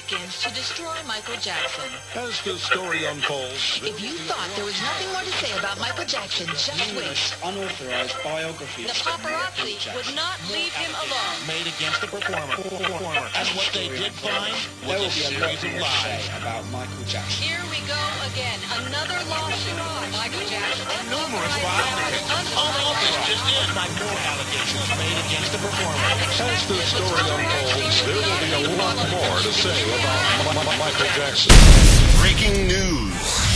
skins to destroy Michael Jackson. As the story unfolds, If you thought there was nothing more to say about Michael Jackson, just wait. Unauthorized biography. The paparazzi would not leave him alone. Made against the performer. And what they did find There was will a be a lot series of more to say lies. about Michael Jackson. Here we go again. Another lawsuit. Michael Jackson. Numerous files. Unauthorized just in. By more allegations made against the performer. as the story unfolds, there will be a lot more to say about Michael Jackson. Breaking news.